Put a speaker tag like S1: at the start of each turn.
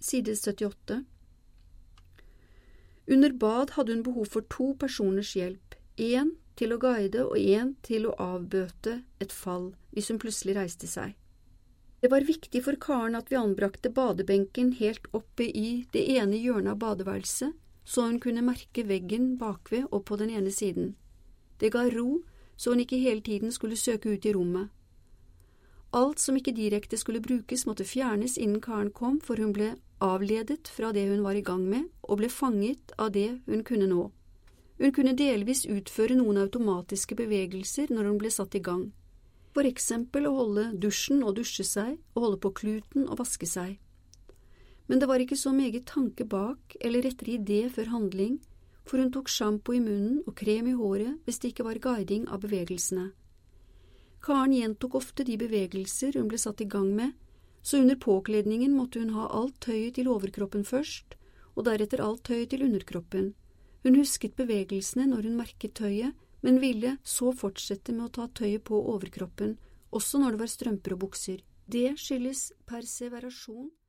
S1: side 78. Under bad hadde hun behov for 2 personers hjelp, en til å guide og en til å avbøte et fall hvis hun plutselig reiste seg. Det var viktig for Karen at vi anbrakte badebenken helt oppe i det ene hjørnet av badeværelset, så hun kunne merke veggen bakved og på den ene siden. Det ga ro, så hun ikke hele tiden skulle søke ut i rommet. Alt som ikke direkte skulle brukes måtte fjernes innen Karen kom, for hun ble avledet fra det hun var i gang med, og ble fanget av det hun kunne nå. Hun kunne delvis utføre noen automatiske bevegelser når hun ble satt i gang. For eksempel å holde dusjen og dusje seg, og holde på kluten og vaske seg. Men det var ikke så meget tanke bak eller rettere idé før handling, for hun tok shampoo i munnen og krem i håret hvis det ikke var guiding av bevegelsene. Karen gjentok ofte de bevegelser hun ble satt i gang med, så under påkledningen måtte hun ha alt tøyet til overkroppen først, og deretter alt tøyet til underkroppen. Hun husket bevegelsene når hun merket tøyet, men ville så fortsette med å ta tøyet på overkroppen, også når det var strømper og bukser. Det skyldes perseverasjon.